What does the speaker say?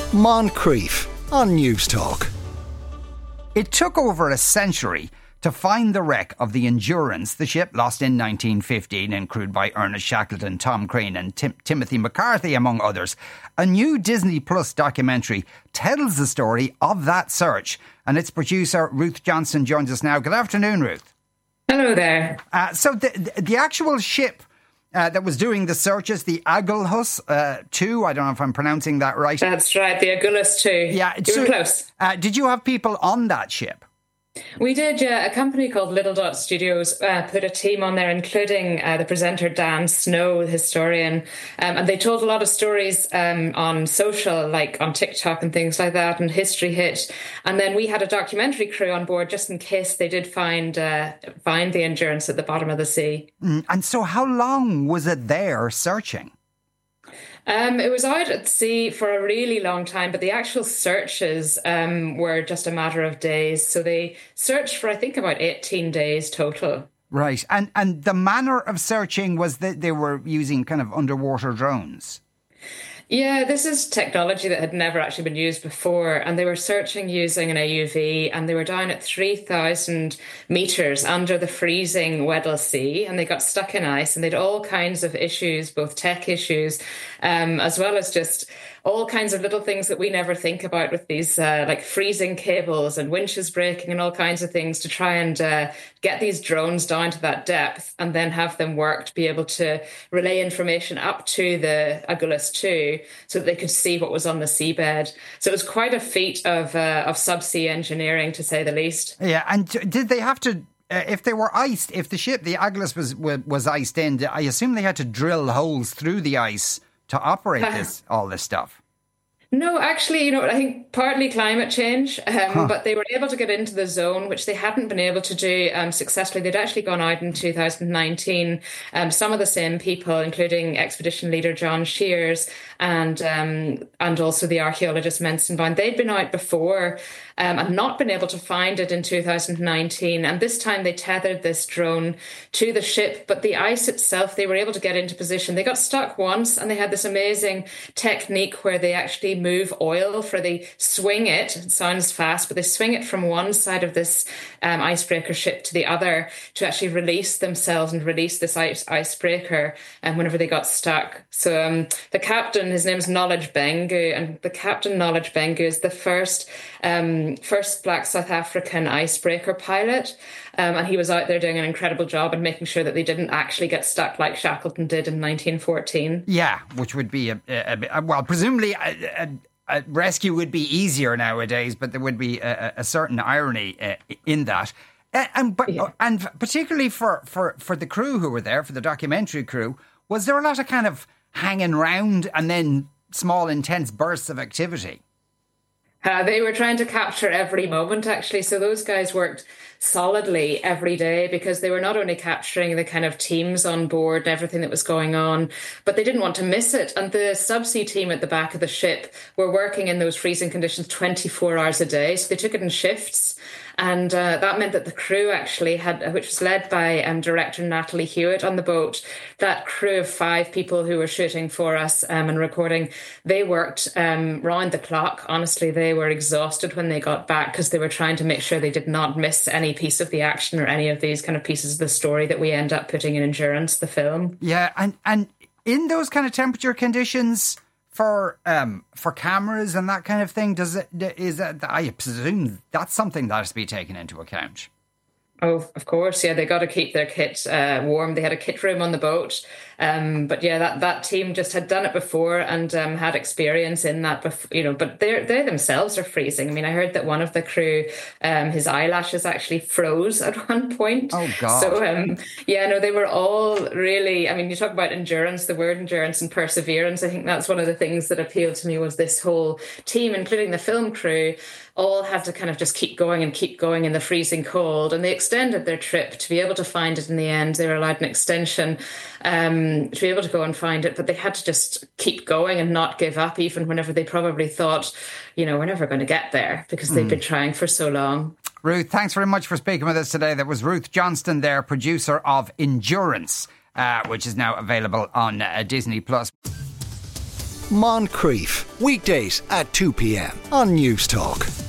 Moncrief on News Talk. It took over a century to find the wreck of the Endurance, the ship lost in 1915 and crewed by Ernest Shackleton, Tom Crean and Timothy McCarthy, among others. A new Disney Plus documentary tells the story of that search, and its producer Ruth Johnston joins us now. Good afternoon, Ruth. Hello there. So the actual ship that was doing the searches, the Agulhas 2, I don't know if I'm pronouncing that right. That's right, the Agulhas 2. Yeah, you were close. Did you have people on that ship? We did, yeah. A company called Little Dot Studios put a team on there, including the presenter Dan Snow, the historian, and they told a lot of stories on social, like on TikTok and things like that, and History Hit. And then we had a documentary crew on board just in case they did find the Endurance at the bottom of the sea. And so how long was it there searching? It was out at sea for a really long time, but the actual searches were just a matter of days. So they searched for, I think, about 18 days total. Right. And the manner of searching was that they were using kind of underwater drones? Yeah, this is technology that had never actually been used before, and they were searching using an AUV, and they were down at 3,000 metres under the freezing Weddell Sea, and they got stuck in ice, and they had all kinds of issues, both tech issues, as well as just all kinds of little things that we never think about with these like freezing cables and winches breaking and all kinds of things to try and get these drones down to that depth and then have them work to be able to relay information up to the Agulhas 2 so that they could see what was on the seabed. So it was quite a feat of subsea engineering, to say the least. Yeah, and did they have to, if they were iced, if the ship, the Agulhas was iced in, I assume they had to drill holes through the ice to operate all this stuff? No, actually, I think partly climate change, but they were able to get into the zone, which they hadn't been able to do successfully. They'd actually gone out in 2019. Some of the same people, including expedition leader John Shears and also the archaeologist Mensenbein, they'd been out before and not been able to find it in 2019. And this time they tethered this drone to the ship, but the ice itself, they were able to get into position. They got stuck once, and they had this amazing technique where they actually move oil they swing it. It sounds fast, but they swing it from one side of this icebreaker ship to the other to actually release themselves and release this icebreaker whenever they got stuck. So the captain, his name's Knowledge Bengu, and the captain Knowledge Bengu is the first Black South African icebreaker pilot. And he was out there doing an incredible job and making sure that they didn't actually get stuck like Shackleton did in 1914. Yeah, which would be, presumably a rescue would be easier nowadays, but there would be a certain irony in that. And particularly for the crew who were there, for the documentary crew, was there a lot of kind of hanging around and then small intense bursts of activity? They were trying to capture every moment, actually. So those guys worked solidly every day because they were not only capturing the kind of teams on board and everything that was going on, but they didn't want to miss it. And the subsea team at the back of the ship were working in those freezing conditions 24 hours a day. So they took it in shifts. And that meant that the crew actually had, which was led by director Natalie Hewitt on the boat, that crew of 5 people who were shooting for us and recording, they worked round the clock. Honestly, they were exhausted when they got back because they were trying to make sure they did not miss any piece of the action or any of these kind of pieces of the story that we end up putting in Endurance, the film. Yeah, and in those kind of temperature conditions, for cameras and that kind of thing, I presume that's something that has to be taken into account. Oh, of course, yeah. They got to keep their kit warm. They had a kit room on the boat, but yeah, that team just had done it before and had experience in that. But they themselves are freezing. I mean, I heard that one of the crew, his eyelashes actually froze at one point. Oh God! So they were all really. I mean, you talk about endurance, the word endurance and perseverance. I think that's one of the things that appealed to me was this whole team, including the film crew, all had to kind of just keep going in the freezing cold, and they extended their trip to be able to find it in the end. They were allowed an extension to be able to go and find it, but they had to just keep going and not give up, even whenever they probably thought, we're never going to get there, because they've been trying for so long. Ruth, thanks very much for speaking with us today. That was Ruth Johnston there, producer of Endurance, which is now available on Disney Plus. Moncrief. Weekdays at 2 p.m. on News Talk.